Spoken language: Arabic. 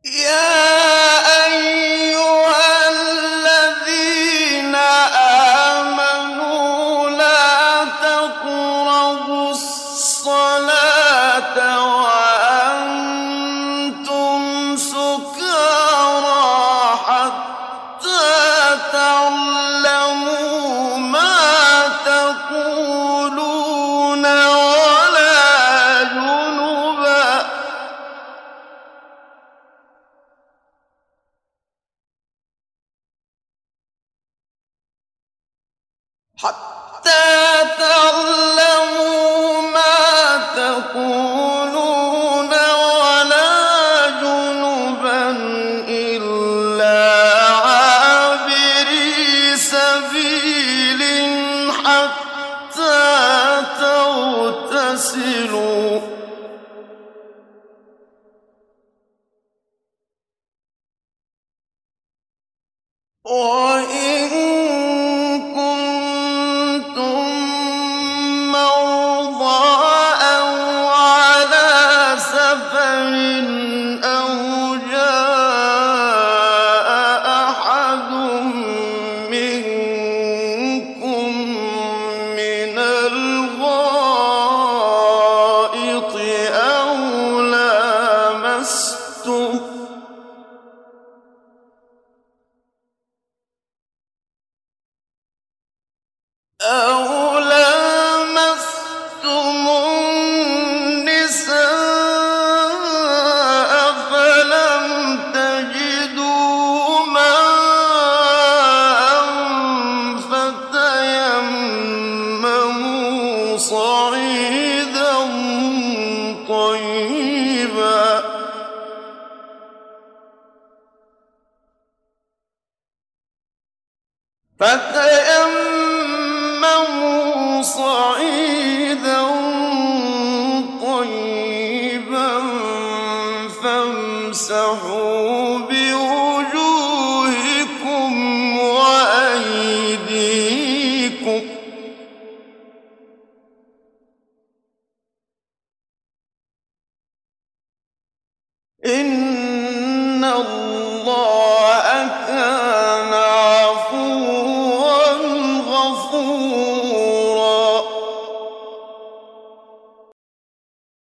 يا أيها الذين آمنوا لا تقربوا الصلاة وأنتم سكارى حتى تعلموا ما تقولون ولا جنبا إلا عابري سبيل حتى تغتسلوا وإن كنتم مرضى أو على سفر أو جاء أحد منكم من الغائط أو لامستم النساء فلم تجدوا ماء فتيمموا صعيدا طيبا طيبا فامسحوا بوجوهكم وأيديكم إن الله كان